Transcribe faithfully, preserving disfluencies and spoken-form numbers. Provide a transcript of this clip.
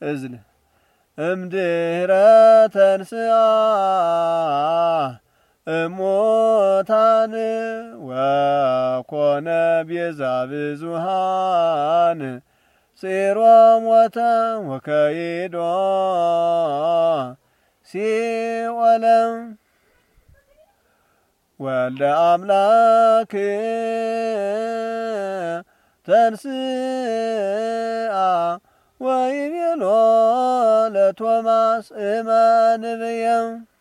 እዝል እምድኅረ ተንሥአ እሙታን ወኮነ ቤዛ ብዙኃን ጽሮ ሞተ ወከይዶ ሲኦለ ወልደ አምላክ ተንሥአ ወይቤሎ ለቶማስ እመን ብየ